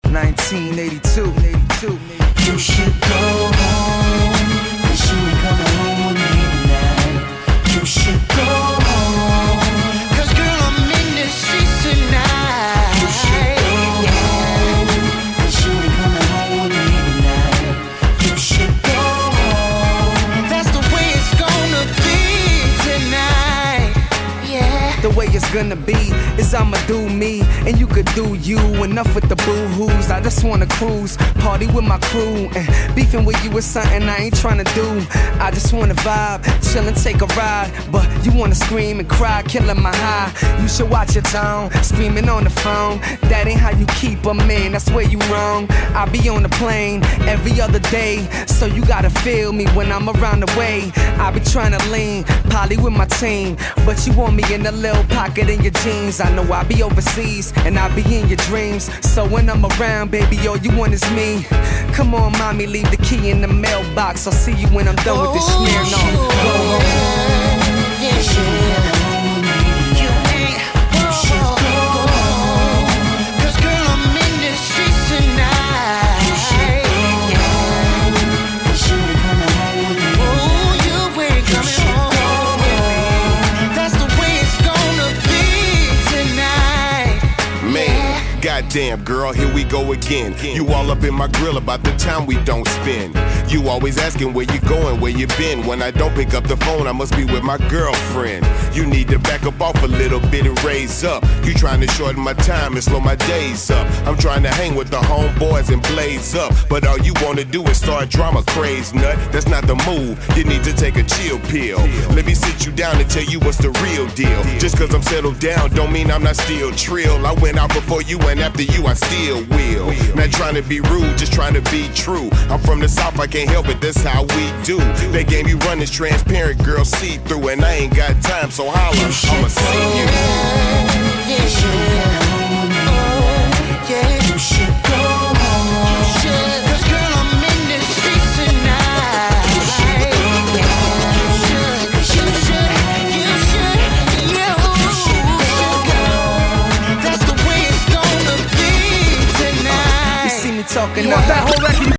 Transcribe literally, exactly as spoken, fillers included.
nineteen eighty-two. You should go home, 'cause you ain't coming home with me tonight. You should go home, 'cause girl, I'm in the streets tonight. You should go home, 'cause you ain't coming home with me tonight. You should go home, that's the way it's gonna be tonight. Yeah. The way it's gonna be is I'ma do me, and you could do you. Enough with the boo-hoos, I just wanna cruise, party with my crew, and beefing with you is something I ain't tryna do. I just wanna vibe, chill and take a ride, but you wanna scream and cry, killing my high. You should watch your tone, screaming on the phone. That ain't how you keep 'em, man, that's where you wrong. I be on the plane every other day, so you gotta feel me when I'm around the way. I be tryna lean, poly with my team, but you want me in a little pocket in your jeans. I know I be overseas, and I be in your dreams, so when I'm around, baby, all you want is me. Come on, mommy, leave the key in the mailbox. I'll see you when I'm done with this smear. No, go home. Yeah, yeah. Goddamn, girl, here we go again. You all up in my grill about the time we don't spend. You always asking where you going, where you been. When I don't pick up the phone, I must be with my girlfriend. You need to back up off a little bit and raise up. You trying to shorten my time and slow my days up. I'm trying to hang with the homeboys and blaze up, but all you wanna do is start drama, craze nut. That's not the move. You need to take a chill pill. Let me sit you down and tell you what's the real deal. Just cause I'm settled down don't mean I'm not still trill. I went out before you and after you I still will. Not trying to be rude, just trying to be true. I'm from the south, I can't help it, that's how we do. They game you run is transparent, girl, see through. And I ain't got time, so holla, I'ma see you. Yeah, yeah. You should go home. You should. 'Cause girl, I'm in the streets tonight. You should go home. You should. You should. You should. You should go. That's the way it's gonna be tonight. You see me talking You want that up. whole record?